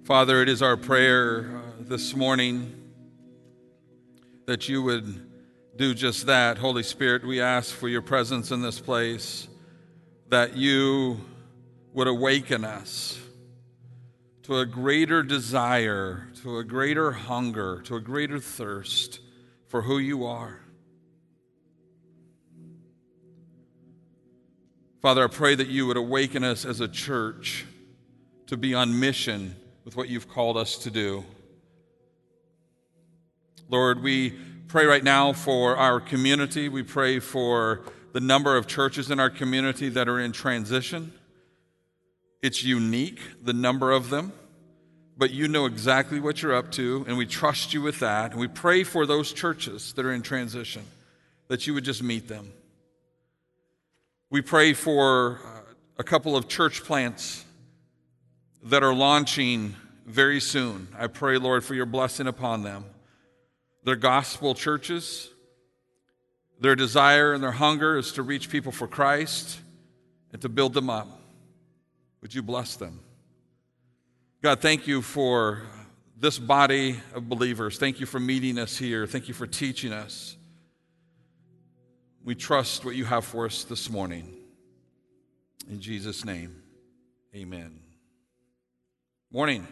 Father, it is our prayer this morning that you would do just that. Holy Spirit, we ask for your presence in this place, that you would awaken us to a greater desire, to a greater hunger, to a greater thirst for who you are. Father, I pray that you would awaken us as a church to be on mission with what you've called us to do. Lord, we pray right now for our community. We pray for the number of churches in our community that are in transition. It's unique, the number of them, but you know exactly what you're up to, and we trust you with that. And we pray for those churches that are in transition, that you would just meet them. We pray for a couple of church plants that are launching very soon. I pray, Lord, for your blessing upon them. They're gospel churches. Their desire and their hunger is to reach people for Christ and to build them up. Would you bless them? God, thank you for this body of believers. Thank you for meeting us here. Thank you for teaching us. We trust what you have for us this morning. In Jesus' name, amen. Morning.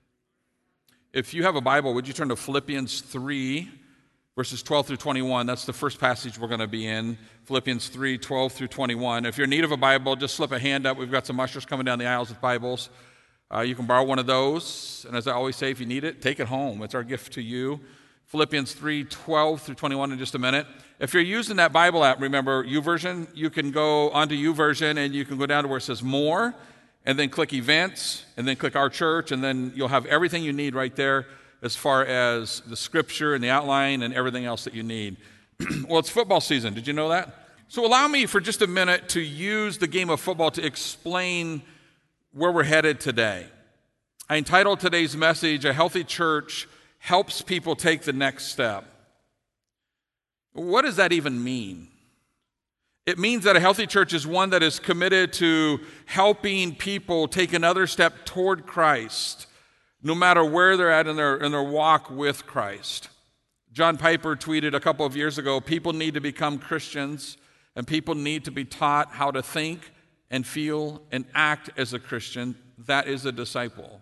If you have a Bible, would you turn to Philippians 3, verses 12 through 21. That's the first passage we're going to be in, Philippians 3, 12 through 21. If you're in need of a Bible, just slip a hand up. We've got some ushers coming down the aisles with Bibles. You can borrow one of those. And as I always say, if you need it, take it home. It's our gift to you. Philippians 3, 12 through 21 in just a minute. If you're using that Bible app, remember YouVersion, you can go onto YouVersion and you can go down to where it says More, and then click Events, and then click Our Church, and then you'll have everything you need right there as far as the scripture and the outline and everything else that you need. Well, it's football season. Did you know that? So allow me for just a minute to use the game of football to explain where we're headed today. I entitled today's message, A Healthy Church Helps People Take the Next Step. What does that even mean? It means that a healthy church is one that is committed to helping people take another step toward Christ, no matter where they're at in their walk with Christ. John Piper tweeted a couple of years ago, people need to become Christians, and people need to be taught how to think and feel and act as a Christian. That is a disciple.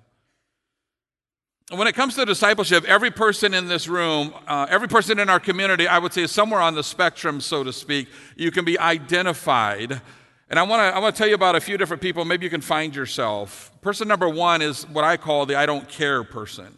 And when it comes to discipleship, every person in this room, every person in our community, I would say is somewhere on the spectrum, so to speak. You can be identified. And I want to tell you about a few different people. Maybe you can find yourself. Person number one is what I call the I don't care person.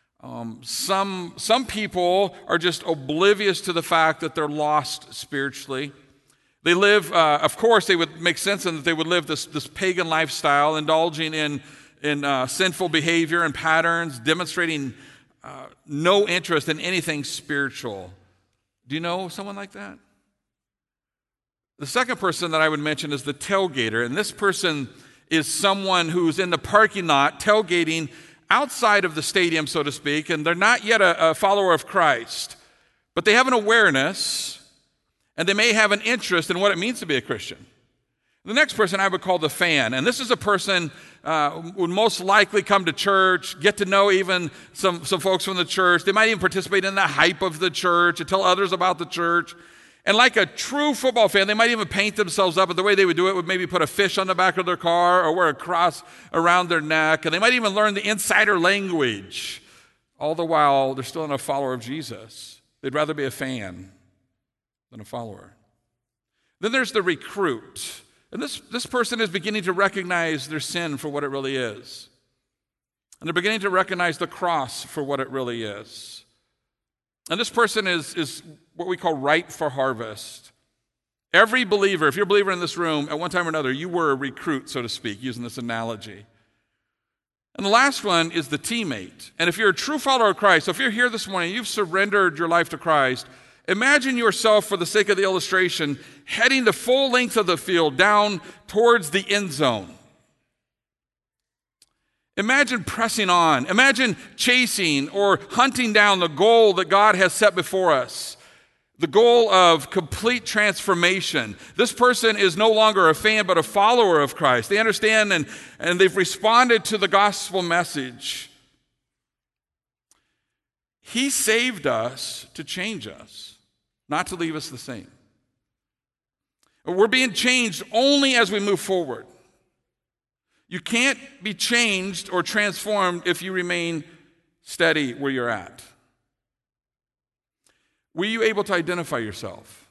Some people are just oblivious to the fact that they're lost spiritually. They live, of course, they would make sense in that they would live this pagan lifestyle, indulging in sinful behavior and patterns, demonstrating no interest in anything spiritual. Do you know someone like that? The second person that I would mention is the tailgater, and this person is someone who's in the parking lot tailgating outside of the stadium, so to speak, and they're not yet a follower of Christ, but they have an awareness, and they may have an interest in what it means to be a Christian. The next person I would call the fan, and this is a person would most likely come to church, get to know even some folks from the church. They might even participate in the hype of the church and tell others about the church. And like a true football fan, they might even paint themselves up, but the way they would do it would maybe put a fish on the back of their car or wear a cross around their neck, and they might even learn the insider language. All the while, they're still not a follower of Jesus. They'd rather be a fan than a follower. Then there's the recruit. And this person is beginning to recognize their sin for what it really is. And they're beginning to recognize the cross for what it really is. And this person is what we call ripe for harvest. Every believer, if you're a believer in this room, at one time or another, you were a recruit, so to speak, using this analogy. And the last one is the teammate. And if you're a true follower of Christ, so if you're here this morning, you've surrendered your life to Christ, imagine yourself, for the sake of the illustration, heading the full length of the field down towards the end zone. Imagine pressing on. Imagine chasing or hunting down the goal that God has set before us, the goal of complete transformation. This person is no longer a fan, but a follower of Christ. They understand and they've responded to the gospel message. He saved us to change us, not to leave us the same. We're being changed only as we move forward. You can't be changed or transformed if you remain steady where you're at. Were you able to identify yourself?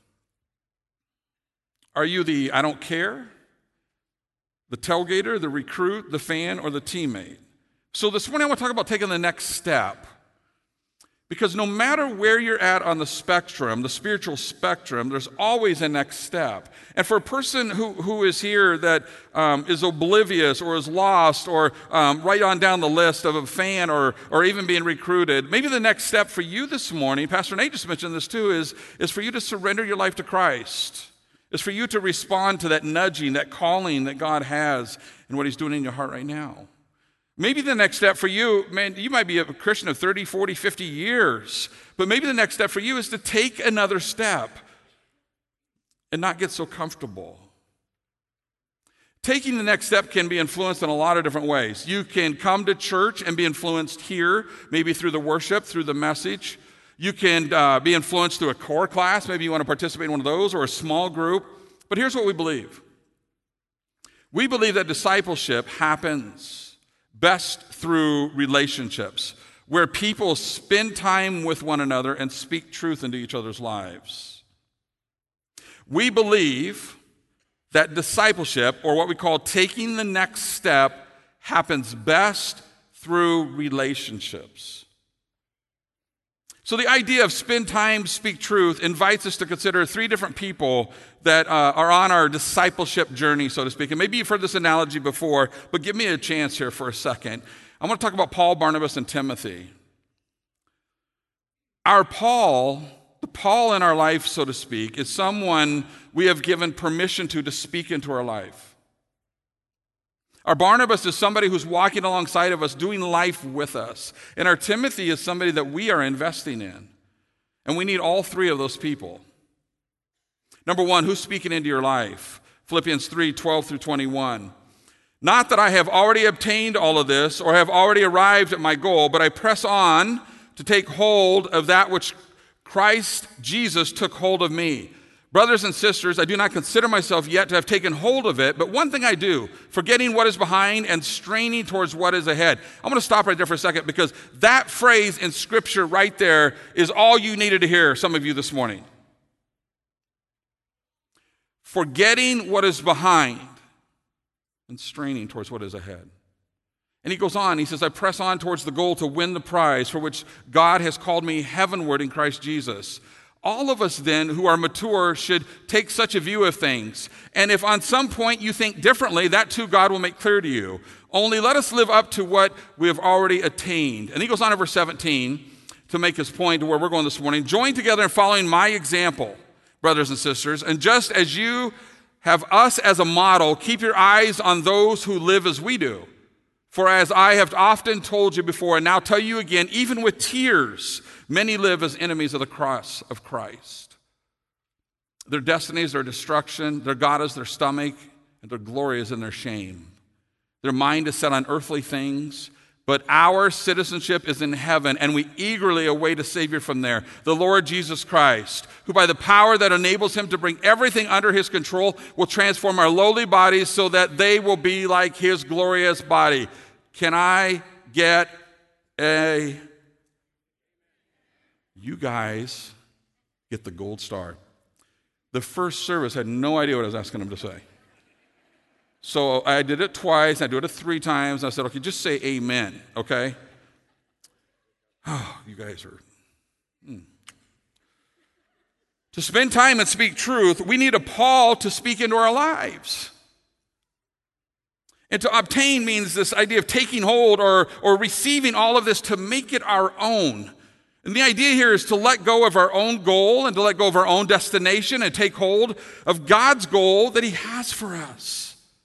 Are you the I don't care, the tailgater, the recruit, the fan, or the teammate? So this morning I want to talk about taking the next step. Because no matter where you're at on the spectrum, the spiritual spectrum, there's always a next step. And for a person who is here that is oblivious or is lost or right on down the list of a fan or even being recruited, maybe the next step for you this morning, Pastor Nate just mentioned this too, is for you to surrender your life to Christ. Is for you to respond to that nudging, that calling that God has and what he's doing in your heart right now. Maybe the next step for you, man, you might be a Christian of 30, 40, 50 years, but maybe the next step for you is to take another step and not get so comfortable. Taking the next step can be influenced in a lot of different ways. You can come to church and be influenced here, maybe through the worship, through the message. You can be influenced through a core class. Maybe you want to participate in one of those or a small group. But here's what we believe. We believe that discipleship happens best through relationships, where people spend time with one another and speak truth into each other's lives. We believe that discipleship, or what we call taking the next step, happens best through relationships. So the idea of spend time, speak truth invites us to consider three different people that are on our discipleship journey, so to speak. And maybe you've heard this analogy before, but give me a chance here for a second. I want to talk about Paul, Barnabas, and Timothy. Our Paul, the Paul in our life, so to speak, is someone we have given permission to speak into our life. Our Barnabas is somebody who's walking alongside of us, doing life with us. And our Timothy is somebody that we are investing in. And we need all three of those people. Number one, who's speaking into your life? Philippians 3, 12 through 21. Not that I have already obtained all of this or have already arrived at my goal, but I press on to take hold of that which Christ Jesus took hold of me. Brothers and sisters, I do not consider myself yet to have taken hold of it, but one thing I do, forgetting what is behind and straining towards what is ahead. I'm going to stop right there for a second because that phrase in Scripture right there is all you needed to hear, some of you this morning. Forgetting what is behind and straining towards what is ahead. And he goes on, he says, I press on towards the goal to win the prize for which God has called me heavenward in Christ Jesus. All of us then who are mature should take such a view of things. And if on some point you think differently, that too God will make clear to you. Only let us live up to what we have already attained. And he goes on to verse 17 to make his point to where we're going this morning. Join together in following my example, brothers and sisters. And just as you have us as a model, keep your eyes on those who live as we do. For as I have often told you before, and now tell you again, even with tears, many live as enemies of the cross of Christ. Their destiny is their destruction, their God is their stomach, and their glory is in their shame. Their mind is set on earthly things, but our citizenship is in heaven, and we eagerly await a Savior from there, the Lord Jesus Christ, who by the power that enables him to bring everything under his control will transform our lowly bodies so that they will be like his glorious body. Can I get a... You guys get the gold star. The first service had no idea what I was asking them to say. So I did it twice, I did it 3 times. I said, okay, just say amen, okay? Oh, you guys are... To spend time and speak truth, we need a Paul to speak into our lives. And to obtain means this idea of taking hold or receiving all of this to make it our own. And the idea here is to let go of our own goal and to let go of our own destination and take hold of God's goal that he has for us.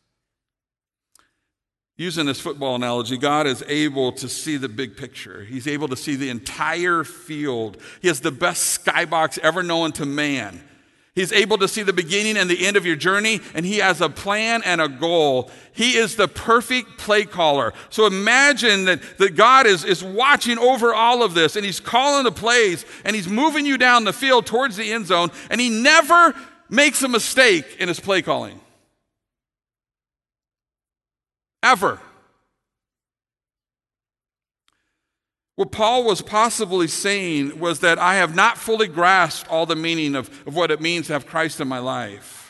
Using this football analogy, God is able to see the big picture. He's able to see the entire field. He has the best skybox ever known to man. He's able to see the beginning and the end of your journey, and he has a plan and a goal. He is the perfect play caller. So imagine that God is watching over all of this, and he's calling the plays, and he's moving you down the field towards the end zone, and he never makes a mistake in his play calling. Ever. What Paul was possibly saying was that I have not fully grasped all the meaning of what it means to have Christ in my life.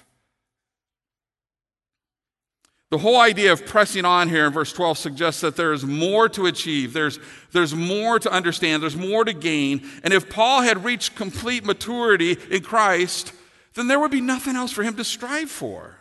The whole idea of pressing on here in verse 12 suggests that there is more to achieve. There's more to understand. There's more to gain. And if Paul had reached complete maturity in Christ, then there would be nothing else for him to strive for.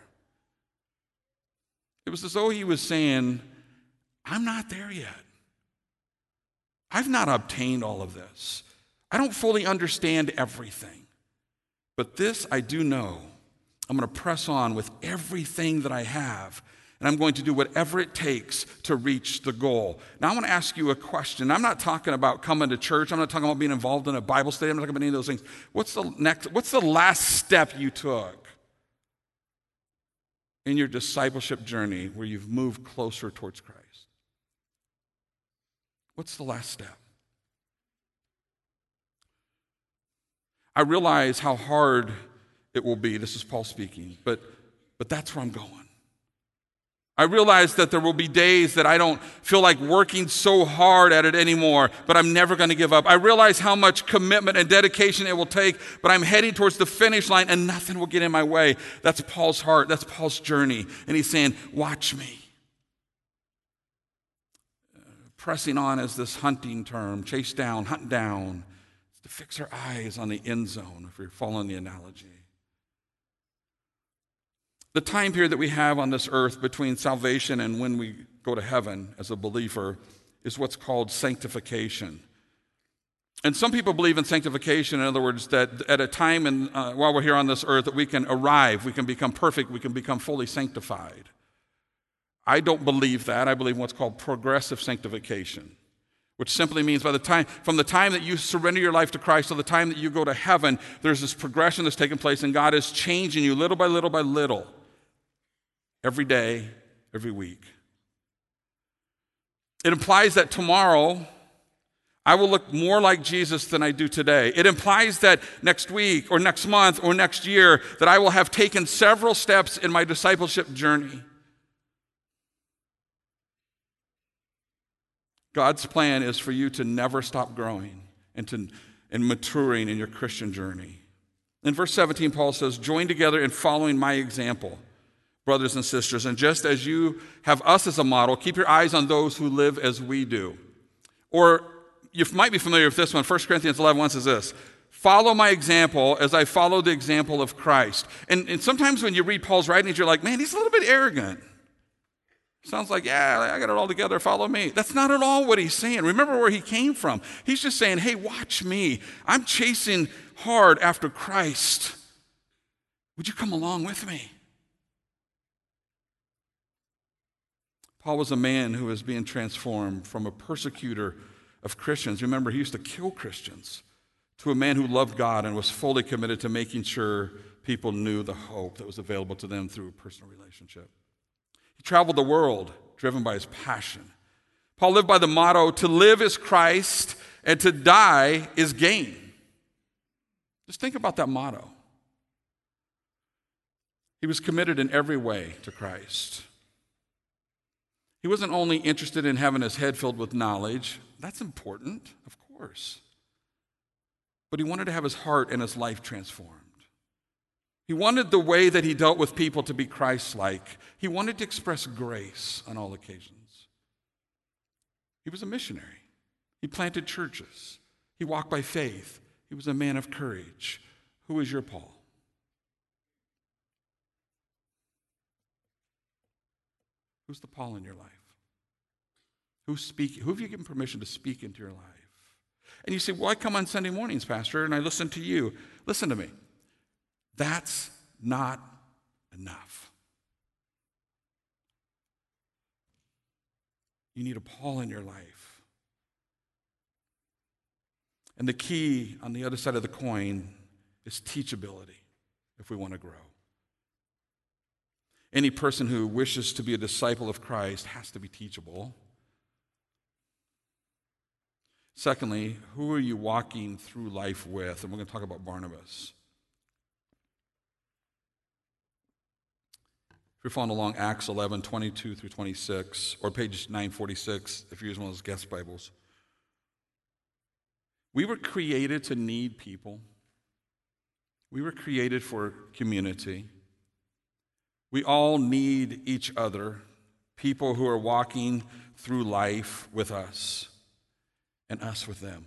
It was as though he was saying, I'm not there yet. I've not obtained all of this. I don't fully understand everything. But this I do know. I'm going to press on with everything that I have, and I'm going to do whatever it takes to reach the goal. Now, I want to ask you a question. I'm not talking about coming to church. I'm not talking about being involved in a Bible study. I'm not talking about any of those things. What's the last step you took in your discipleship journey where you've moved closer towards Christ? What's the last step? I realize how hard it will be. This is Paul speaking, but that's where I'm going. I realize that there will be days that I don't feel like working so hard at it anymore, but I'm never going to give up. I realize how much commitment and dedication it will take, but I'm heading towards the finish line and nothing will get in my way. That's Paul's heart. That's Paul's journey. And he's saying, watch me. Pressing on is this hunting term, chase down, hunt down, to fix our eyes on the end zone, if you're following the analogy. The time period that we have on this earth between salvation and when we go to heaven as a believer is what's called sanctification. And some people believe in sanctification, in other words, that at a time while we're here on this earth that we can arrive, we can become perfect, we can become fully sanctified. I don't believe that. I believe in what's called progressive sanctification, which simply means from the time that you surrender your life to Christ to the time that you go to heaven, there's this progression that's taking place, and God is changing you little by little by little, every day, every week. It implies that tomorrow I will look more like Jesus than I do today. It implies that next week or next month or next year that I will have taken several steps in my discipleship journey. God's plan is for you to never stop growing and maturing in your Christian journey. In verse 17, Paul says, join together in following my example, brothers and sisters, and just as you have us as a model, keep your eyes on those who live as we do. Or you might be familiar with this one. 1 Corinthians 11:1 says this, follow my example as I follow the example of Christ. And sometimes when you read Paul's writings, you're like, man, he's a little bit arrogant. Sounds like, yeah, I got it all together, follow me. That's not at all what he's saying. Remember where he came from. He's just saying, hey, watch me. I'm chasing hard after Christ. Would you come along with me? Paul was a man who was being transformed from a persecutor of Christians. Remember, he used to kill Christians, to a man who loved God and was fully committed to making sure people knew the hope that was available to them through a personal relationship. He traveled the world driven by his passion. Paul lived by the motto, to live is Christ and to die is gain. Just think about that motto. He was committed in every way to Christ. He wasn't only interested in having his head filled with knowledge. That's important, of course. But he wanted to have his heart and his life transformed. He wanted the way that he dealt with people to be Christ-like. He wanted to express grace on all occasions. He was a missionary. He planted churches. He walked by faith. He was a man of courage. Who is your Paul? Who's the Paul in your life? Who have you given permission to speak into your life? And you say, well, I come on Sunday mornings, Pastor, and I listen to you. Listen to me. That's not enough. You need a Paul in your life. And the key on the other side of the coin is teachability. if we want to grow. Any person who wishes to be a disciple of Christ has to be teachable. Secondly, who are you walking through life with? And we're going to talk about Barnabas. If you're following along, Acts 11, 22 through 26, or page 946, if you're using one of those guest Bibles. We were created to need people. We were created for community. We all need each other, people who are walking through life with us, and us with them.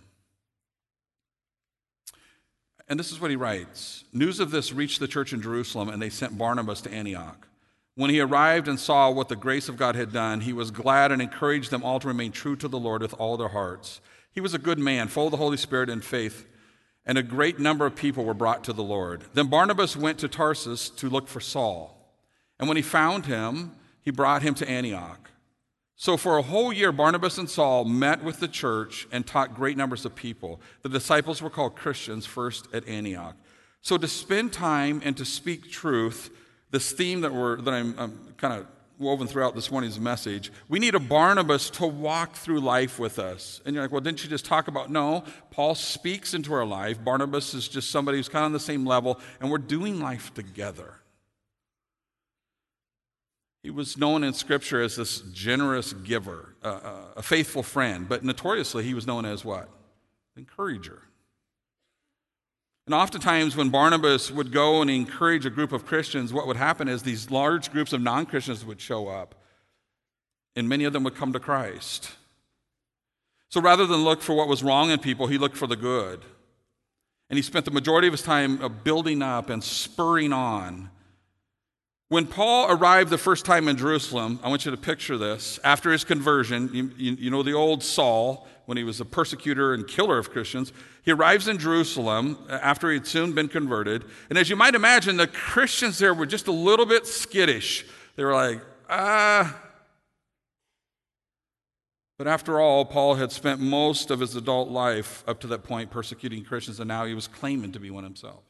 And this is what he writes. News of this reached the church in Jerusalem, and they sent Barnabas to Antioch. When he arrived and saw what the grace of God had done, he was glad and encouraged them all to remain true to the Lord with all their hearts. He was a good man, full of the Holy Spirit and faith, and a great number of people were brought to the Lord. Then Barnabas went to Tarsus to look for Saul. And when he found him, he brought him to Antioch. So for a whole year, Barnabas and Saul met with the church and taught great numbers of people. The disciples were called Christians first at Antioch. So to spend time and to speak truth, this theme that I'm kind of woven throughout this morning's message, we need a Barnabas to walk through life with us. And you're like, well, didn't you just talk about? No, Paul speaks into our life. Barnabas is just somebody who's kind of on the same level, and we're doing life together. He was known in Scripture as this generous giver, a faithful friend, but notoriously he was known as what? Encourager. And oftentimes when Barnabas would go and encourage a group of Christians, what would happen is these large groups of non-Christians would show up, and many of them would come to Christ. So rather than look for what was wrong in people, he looked for the good. And he spent the majority of his time building up and spurring on. When Paul arrived the first time in Jerusalem, I want you to picture this. After his conversion, you know the old Saul, when he was a persecutor and killer of Christians, he arrives in Jerusalem after he'd soon been converted. And as you might imagine, the Christians there were just a little bit skittish. They were like, But after all, Paul had spent most of his adult life up to that point persecuting Christians, and now he was claiming to be one himself.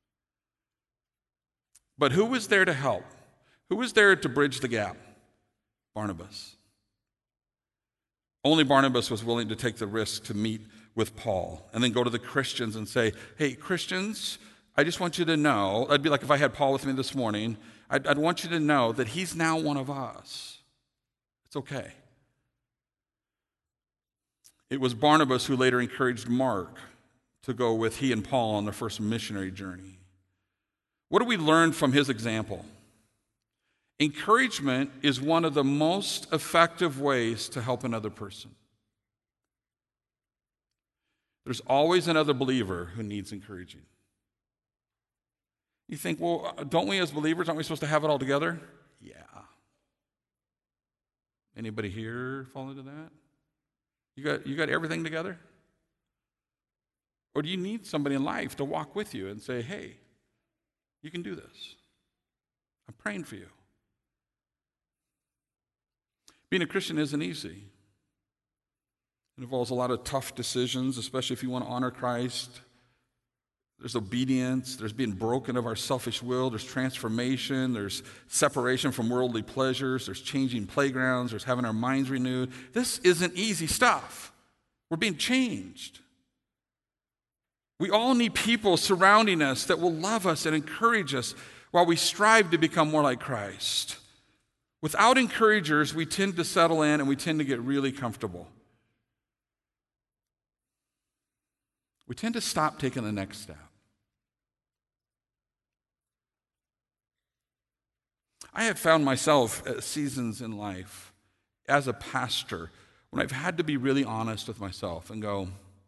But who was there to help? Who was there to bridge the gap? Barnabas. Only Barnabas was willing to take the risk to meet with Paul and then go to the Christians and say, hey, Christians, I just want you to know, that'd be like if I had Paul with me this morning, I'd want you to know that he's now one of us. It's okay. It was Barnabas who later encouraged Mark to go with he and Paul on their first missionary journey. What do we learn from his example? Encouragement is one of the most effective ways to help another person. There's always another believer who needs encouraging. You think, well, don't we as believers, aren't we supposed to have it all together? Yeah. Anybody here fall into that? You got everything together? Or do you need somebody in life to walk with you and say, hey, you can do this. I'm praying for you. Being a Christian isn't easy. It involves a lot of tough decisions, especially if you want to honor Christ. There's obedience, there's being broken of our selfish will, there's transformation, there's separation from worldly pleasures, there's changing playgrounds, there's having our minds renewed. This isn't easy stuff. We're being changed. We all need people surrounding us that will love us and encourage us while we strive to become more like Christ. Without encouragers, we tend to settle in and we tend to get really comfortable. We tend to stop taking the next step. I have found myself at seasons in life as a pastor when I've had to be really honest with myself and go,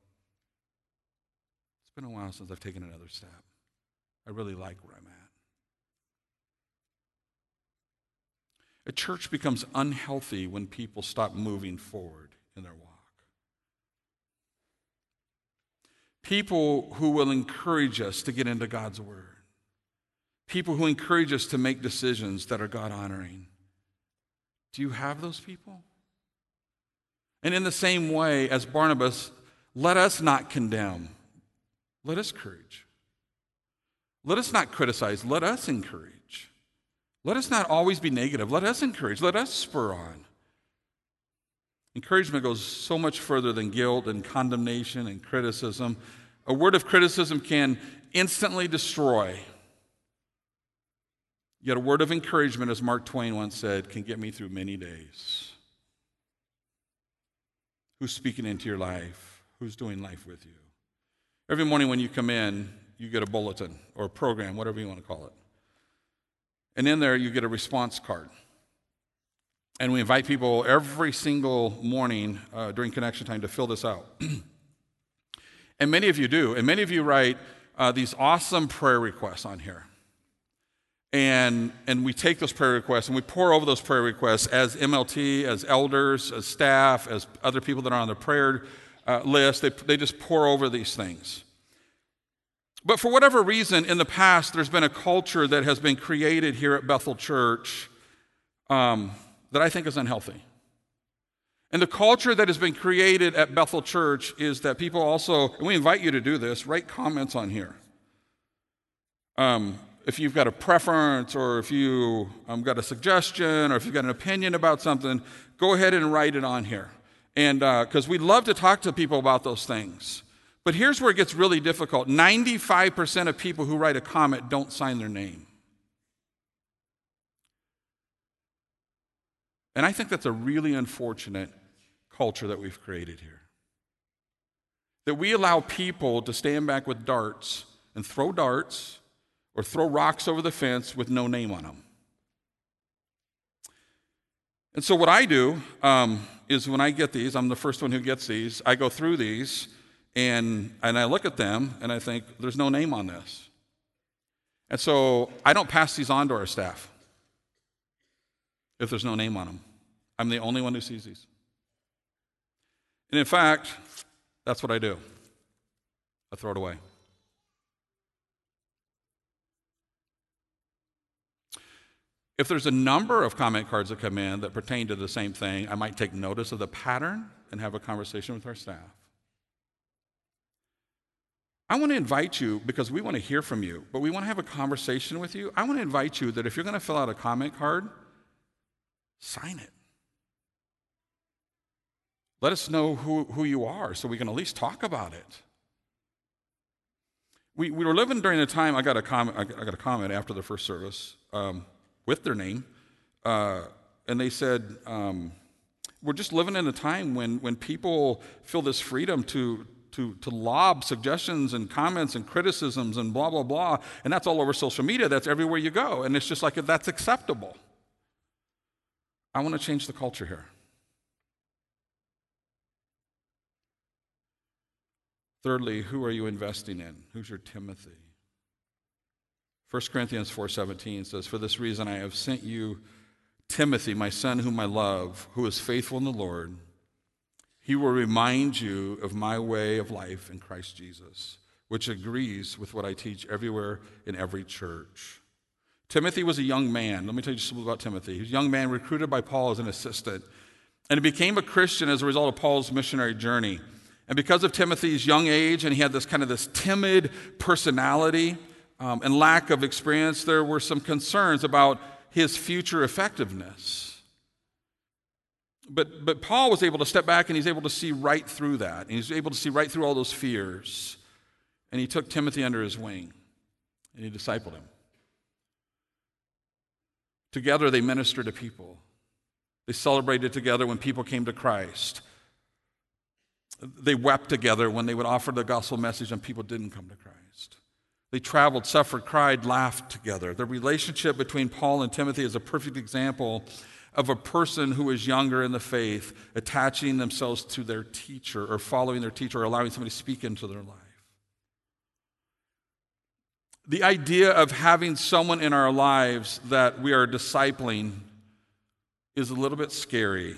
it's been a while since I've taken another step. I really like where I'm at. A church becomes unhealthy when people stop moving forward in their walk. People who will encourage us to get into God's Word. People who encourage us to make decisions that are God-honoring. Do you have those people? And in the same way as Barnabas, let us not condemn. Let us encourage. Let us not criticize. Let us encourage. Let us not always be negative. Let us encourage. Let us spur on. Encouragement goes so much further than guilt and condemnation and criticism. A word of criticism can instantly destroy. Yet a word of encouragement, as Mark Twain once said, can get me through many days. Who's speaking into your life? Who's doing life with you? Every morning when you come in, you get a bulletin or a program, whatever you want to call it. And in there, you get a response card. And we invite people every single morning during connection time to fill this out. And many of you do. And many of you write these awesome prayer requests on here. And we take those prayer requests and we pour over those prayer requests as MLT, as elders, as staff, as other people that are on the prayer list. They just pour over these things. But for whatever reason, in the past, there's been a culture that has been created here at Bethel Church that I think is unhealthy. And the culture that has been created at Bethel Church is that people also, and we invite you to do this, write comments on here. If you've got a preference or if you got a suggestion or if you've got an opinion about something, go ahead and write it on here. And because we love to talk to people about those things. But here's where it gets really difficult. 95% of people who write a comment don't sign their name. And I think that's a really unfortunate culture that we've created here. That we allow people to stand back with darts and throw darts or throw rocks over the fence with no name on them. And so what I do is when I get these, I'm the first one who gets these, I go through these and I look at them and I think, there's no name on this. And so I don't pass these on to our staff if there's no name on them. I'm the only one who sees these. And in fact, that's what I do. I throw it away. If there's a number of comment cards that come in that pertain to the same thing, I might take notice of the pattern and have a conversation with our staff. I want to invite you, because we want to hear from you, but we want to have a conversation with you. I want to invite you that if you're going to fill out a comment card, sign it. Let us know who you are so we can at least talk about it. We were living during a time, I got a comment after the first service with their name, and they said, we're just living in a time when people feel this freedom to lob suggestions and comments and criticisms and blah, blah, blah, and that's all over social media. That's everywhere you go, and it's just like that's acceptable. I want to change the culture here. Thirdly, who are you investing in? Who's your Timothy? 1 Corinthians 4:17 says, "For this reason I have sent you Timothy, my son whom I love, who is faithful in the Lord. He will remind you of my way of life in Christ Jesus, which agrees with what I teach everywhere in every church." Timothy was a young man. Let me tell you just a little about Timothy. He was a young man recruited by Paul as an assistant, and he became a Christian as a result of Paul's missionary journey. And because of Timothy's young age, and he had this timid personality and lack of experience, there were some concerns about his future effectiveness. But Paul was able to step back, and he's able to see right through that. And he's able to see right through all those fears. And he took Timothy under his wing, and he discipled him. Together they ministered to people. They celebrated together when people came to Christ. They wept together when they would offer the gospel message and people didn't come to Christ. They traveled, suffered, cried, laughed together. The relationship between Paul and Timothy is a perfect example of a person who is younger in the faith, attaching themselves to their teacher or following their teacher or allowing somebody to speak into their life. The idea of having someone in our lives that we are discipling is a little bit scary.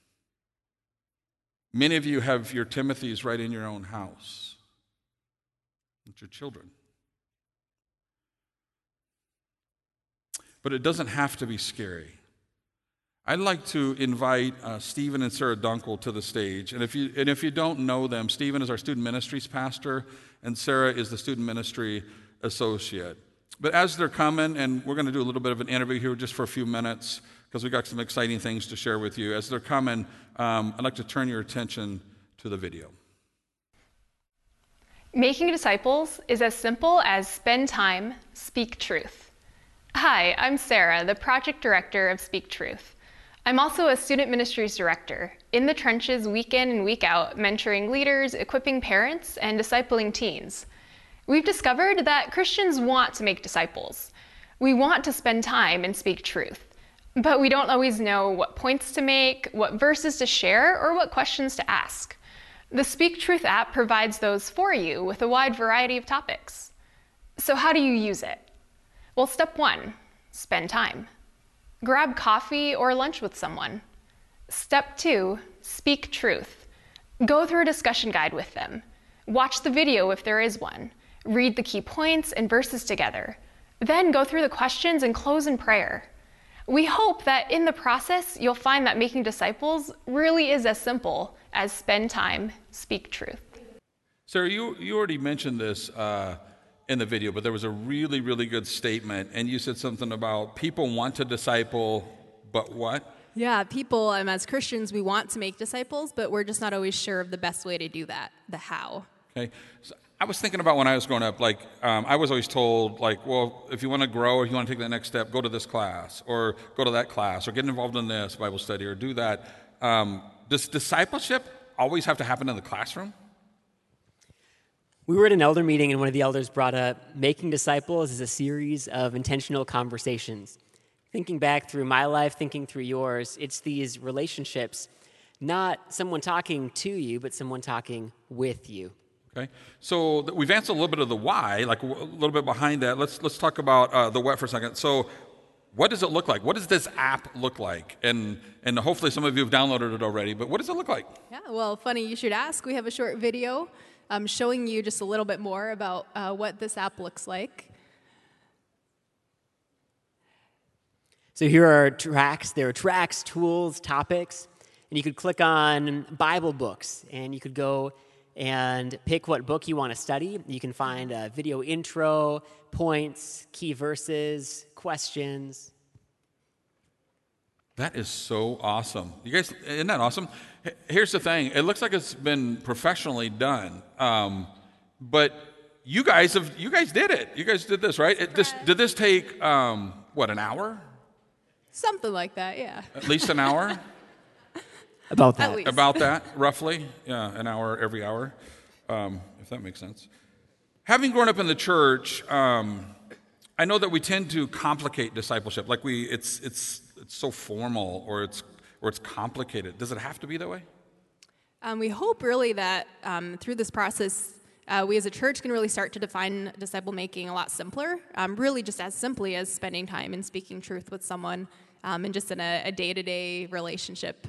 Many of you have your Timothys right in your own house with your children. But it doesn't have to be scary. I'd like to invite Stephen and Sarah Dunkel to the stage. And if you don't know them, Stephen is our student ministries pastor, and Sarah is the student ministry associate. But as they're coming, and we're going to do a little bit of an interview here just for a few minutes because we got some exciting things to share with you. As they're coming, I'd like to turn your attention to the video. Making disciples is as simple as spend time, speak truth. Hi, I'm Sarah, the project director of Speak Truth. I'm also a student ministries director, in the trenches week in and week out, mentoring leaders, equipping parents, and discipling teens. We've discovered that Christians want to make disciples. We want to spend time and speak truth, but we don't always know what points to make, what verses to share, or what questions to ask. The Speak Truth app provides those for you with a wide variety of topics. So how do you use it? Well, step 1, spend time. Grab coffee or lunch with someone. Step 2, speak truth. Go through a discussion guide with them. Watch the video if there is one. Read the key points and verses together. Then go through the questions and close in prayer. We hope that in the process, you'll find that making disciples really is as simple as spend time, speak truth. Sarah, you already mentioned this in the video, but there was a really, really good statement, and you said something about people want to disciple, but what? Yeah, people, as Christians, we want to make disciples, but we're just not always sure of the best way to do that, the how. Okay, so I was thinking about when I was growing up, I was always told, well, if you want to grow or if you want to take that next step, go to this class or go to that class or get involved in this Bible study or do that. Does discipleship always have to happen in the classroom? We were at an elder meeting and one of the elders brought up making disciples is a series of intentional conversations. Thinking back through my life, thinking through yours, it's these relationships, not someone talking to you, but someone talking with you. Okay, so we've answered a little bit of the why, like a little bit behind that. Let's talk about the what for a second. So what does it look like? What does this app look like? And hopefully some of you have downloaded it already, but what does it look like? Yeah, well, funny you should ask. We have a short video showing you just a little bit more about what this app looks like. So here are tracks. There are tracks, tools, topics, and you could click on Bible books, and you could go and pick what book you want to study. You can find a video intro, points, key verses, questions. That is so awesome. You guys, isn't that awesome? Here's the thing. It looks like it's been professionally done, but you guys did it. You guys did this, right? Did this take, an hour? Something like that, yeah. At least an hour? About that. At least. About that, roughly. Yeah, an hour every hour, if that makes sense. Having grown up in the church, I know that we tend to complicate discipleship. Like it's so formal or it's complicated. Does it have to be that way? We hope really that through this process, we as a church can really start to define disciple making a lot simpler, really just as simply as spending time and speaking truth with someone and just in a day-to-day relationship.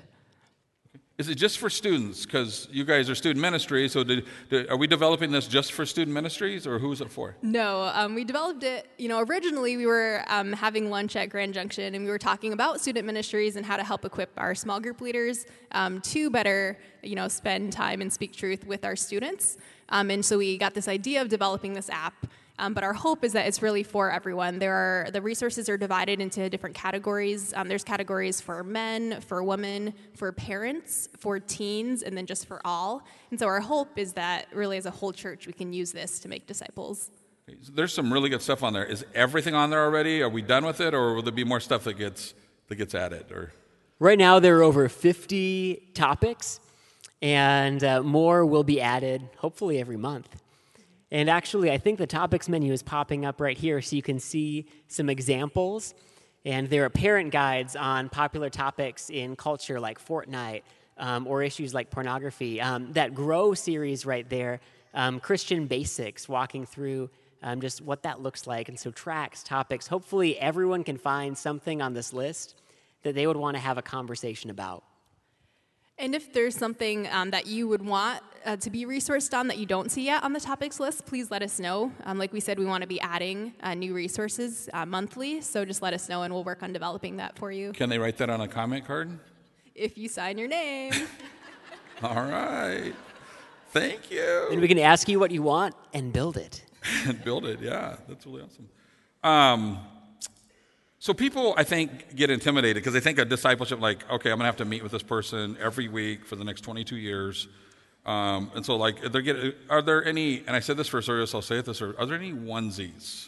Is it just for students? Because you guys are student ministry, so are we developing this just for student ministries, or who is it for? No, we developed it, originally we were having lunch at Grand Junction, and we were talking about student ministries and how to help equip our small group leaders to better, spend time and speak truth with our students. And so we got this idea of developing this app. But our hope is that it's really for everyone. The resources are divided into different categories. There's categories for men, for women, for parents, for teens, and then just for all. And so our hope is that really as a whole church, we can use this to make disciples. There's some really good stuff on there. Is everything on there already? Are we done with it, or will there be more stuff that gets added? Or Right now, there are over 50 topics, and more will be added, hopefully every month. And actually, I think the topics menu is popping up right here, so you can see some examples. And there are parent guides on popular topics in culture like Fortnite or issues like pornography. That Grow series right there, Christian Basics, walking through just what that looks like. And so tracks, topics, hopefully everyone can find something on this list that they would want to have a conversation about. And if there's something that you would want to be resourced on that you don't see yet on the topics list, please let us know. Like we said, we want to be adding new resources monthly, so just let us know and we'll work on developing that for you. Can they write that on a comment card? If you sign your name. All right. Thank you. And we can ask you what you want and build it. And build it, yeah. That's really awesome. So people, I think, get intimidated because they think of discipleship like, okay, I'm going to have to meet with this person every week for the next 22 years. And so, like, are there any, and I said this for a service, I'll say it this, are there any onesies?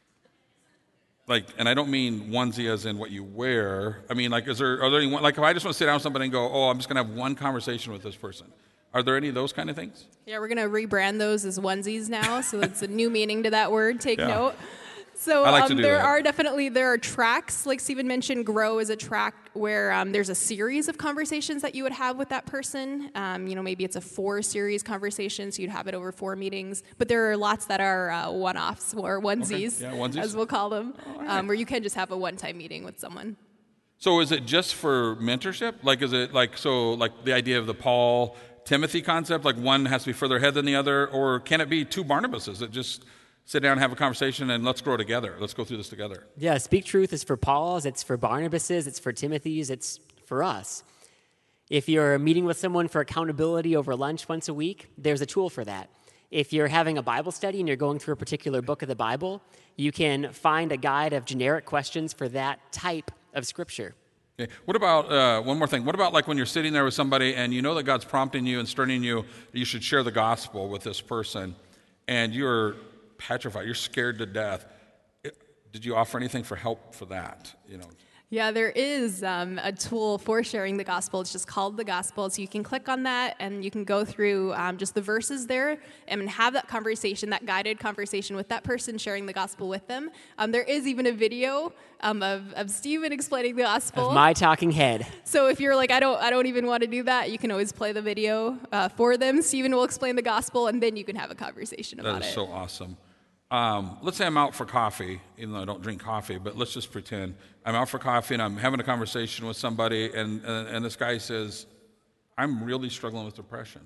Like, and I don't mean onesie as in what you wear. I mean, like, are there any, like, if I just want to sit down with somebody and go, oh, I'm just going to have one conversation with this person. Are there any of those kind of things? Yeah, we're going to rebrand those as onesies now, so that's a new meaning to that word. Take note. So I like to do that. There are tracks, like Stephen mentioned. Grow is a track where there's a series of conversations that you would have with that person. Maybe it's a 4-series conversation, so you'd have it over 4 meetings. But there are lots that are one-offs or onesies, as we'll call them, where you can just have a one-time meeting with someone. So is it just for mentorship? Like, is it like the idea of the Paul Timothy concept, like one has to be further ahead than the other, or can it be 2 Barnabases that just sit down and have a conversation and let's grow together. Let's go through this together. Yeah, Speak Truth is for Paul's, it's for Barnabas's, it's for Timothy's, it's for us. If you're meeting with someone for accountability over lunch once a week, there's a tool for that. If you're having a Bible study and you're going through a particular book of the Bible, you can find a guide of generic questions for that type of scripture. Okay. What about, one more thing, what about like when you're sitting there with somebody and you know that God's prompting you and stirring you, you should share the gospel with this person, and you're petrified, you're scared to death. Did you offer anything for help for that? Yeah, there is a tool for sharing the gospel. It's just called The Gospel. So you can click on that and you can go through just the verses there and have that conversation, that guided conversation with that person, sharing the gospel with them. There is even a video of Stephen explaining the gospel. Of my talking head. So if you're like, I don't even want to do that, you can always play the video for them. Stephen will explain the gospel and then you can have a conversation about it. That is so awesome. Let's say I'm out for coffee, even though I don't drink coffee, but let's just pretend I'm out for coffee and I'm having a conversation with somebody, and this guy says, I'm really struggling with depression.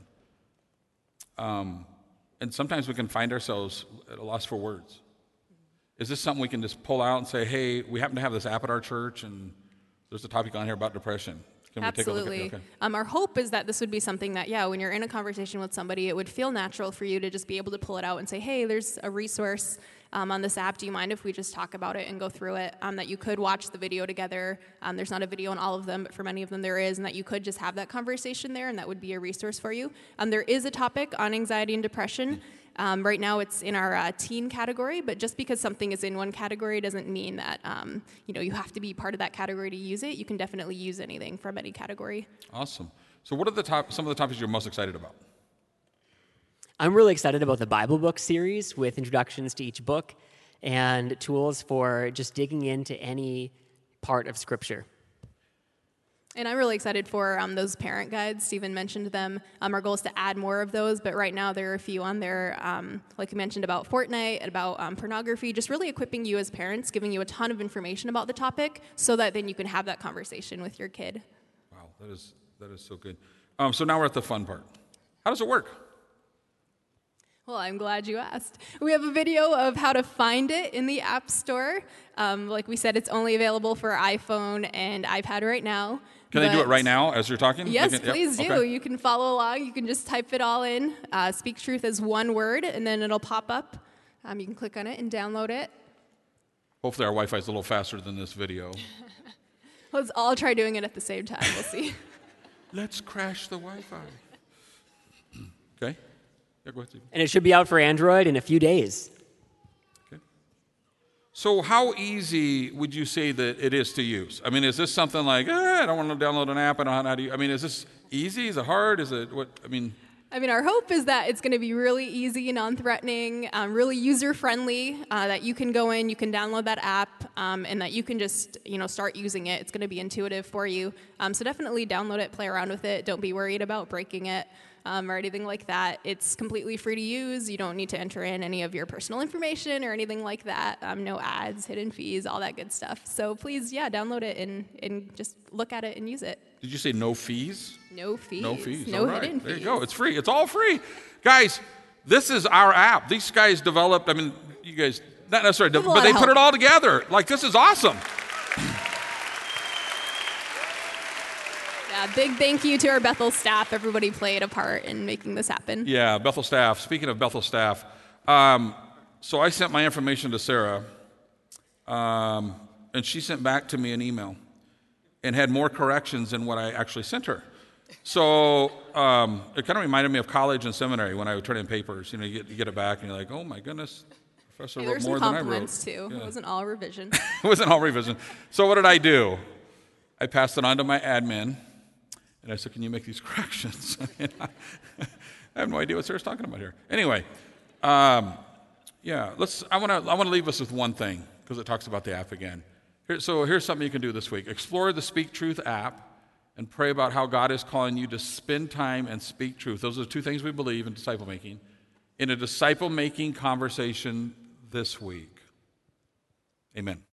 And sometimes we can find ourselves at a loss for words. Is this something we can just pull out and say, hey, we happen to have this app at our church, and there's a topic on here about depression. Can we Absolutely. take a look at it? Okay. Our hope is that this would be something that, when you're in a conversation with somebody, it would feel natural for you to just be able to pull it out and say, hey, there's a resource on this app. Do you mind if we just talk about it and go through it? That you could watch the video together. There's not a video on all of them, but for many of them there is, and that you could just have that conversation there, and that would be a resource for you. There is a topic on anxiety and depression. Right now it's in our teen category, but just because something is in one category doesn't mean that you have to be part of that category to use it. You can definitely use anything from any category. Awesome. So what are some of the topics you're most excited about? I'm really excited about the Bible book series with introductions to each book and tools for just digging into any part of Scripture. And I'm really excited for those parent guides. Stephen mentioned them. Our goal is to add more of those, but right now there are a few on there, like you mentioned about Fortnite, about pornography, just really equipping you as parents, giving you a ton of information about the topic so that then you can have that conversation with your kid. Wow, that is so good. So now we're at the fun part. How does it work? Well, I'm glad you asked. We have a video of how to find it in the App Store. Like we said, it's only available for iPhone and iPad right now. Can they do it right now as you're talking? Yes, please do. Okay. You can follow along. You can just type it all in. Speak Truth as one word, and then it'll pop up. You can click on it and download it. Hopefully our Wi-Fi is a little faster than this video. Let's all try doing it at the same time. We'll see. Let's crash the Wi-Fi. Okay. Yeah, go ahead, Steve. And it should be out for Android in a few days. Okay. So how easy would you say that it is to use? I mean, is this something like, I don't want to download an app, I don't know how to use, I mean, is this easy? Is it hard? Is it what, I mean, our hope is that it's going to be really easy, non-threatening, really user-friendly, that you can go in, you can download that app, and that you can just, start using it. It's going to be intuitive for you. So definitely download it, play around with it. Don't be worried about breaking it. Or anything like that. It's completely free to use. You don't need to enter in any of your personal information or anything like that. No ads, hidden fees, all that good stuff. So please, download it and just look at it and use it. Did you say no fees? No fees. No fees. No right. hidden fees. There you go. It's free. It's all free. Guys, this is our app. These guys developed, you guys, not necessarily, but they put it all together. Like, this is awesome. Big thank you to our Bethel staff. Everybody played a part in making this happen. Yeah, Bethel staff. Speaking of Bethel staff, so I sent my information to Sarah, and she sent back to me an email and had more corrections than what I actually sent her. So it kind of reminded me of college and seminary when I would turn in papers. You know, you get it back and you're like, oh my goodness, the professor wrote more than I wrote. There were some compliments too. Yeah. It wasn't all revision. It wasn't all revision. So what did I do? I passed it on to my admin, and I said, can you make these corrections? I have no idea what Sarah's talking about here. Anyway, I want to leave us with one thing, because it talks about the app again. So here's something you can do this week. Explore the Speak Truth app and pray about how God is calling you to spend time and speak truth. Those are the two things we believe in disciple making. In a disciple making conversation this week. Amen.